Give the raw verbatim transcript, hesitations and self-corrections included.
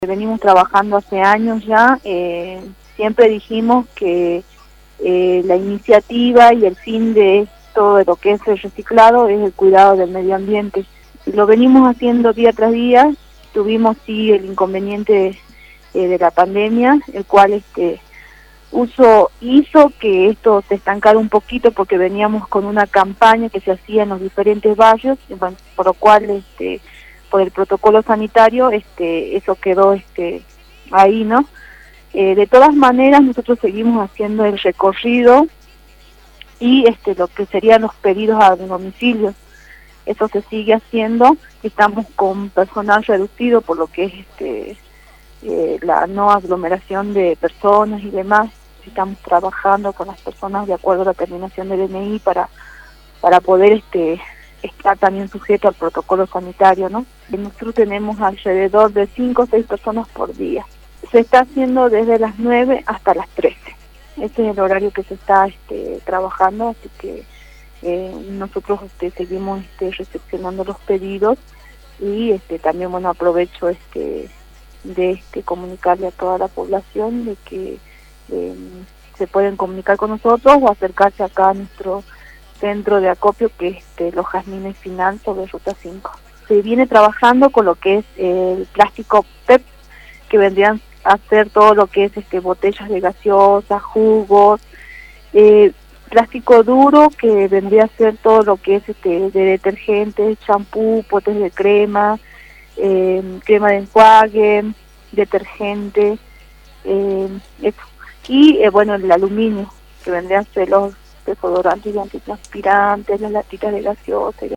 Venimos trabajando hace años ya, eh, siempre dijimos que eh, la iniciativa y el fin de todo lo que es el reciclado es el cuidado del medio ambiente. Lo venimos haciendo día tras día. Tuvimos sí el inconveniente eh, de la pandemia, el cual este uso, hizo que esto se estancara un poquito porque veníamos con una campaña que se hacía en los diferentes barrios, y bueno, por lo cual este por el protocolo sanitario, este, eso quedó este, ahí, ¿no? Eh, de todas maneras, nosotros seguimos haciendo el recorrido y este, lo que serían los pedidos a domicilio. Eso se sigue haciendo, estamos con personal reducido por lo que es este, eh, la no aglomeración de personas y demás. Estamos trabajando con las personas de acuerdo a la terminación del D N I para, para poder este, estar también sujeto al protocolo sanitario, ¿no? Nosotros tenemos alrededor de cinco o seis personas por día. Se está haciendo desde las nueve hasta las trece. Ese es el horario que se está este, trabajando, así que eh, nosotros este, seguimos este, recepcionando los pedidos y este, también, bueno, aprovecho este, de este, comunicarle a toda la población de que eh, se pueden comunicar con nosotros o acercarse acá a nuestro centro de acopio, que es este, Los Jazmines Final sobre Ruta cinco. Se viene trabajando con lo que es el plástico P E T, que vendrían a hacer todo lo que es este botellas de gaseosa, jugos, eh, plástico duro, que vendría a ser todo lo que es este de detergentes, champú, potes de crema, eh, crema de enjuague, detergente, eh, eso. Y eh, bueno, el aluminio, que vendría a ser los desodorantes y antitranspirantes, las latitas de gaseosa.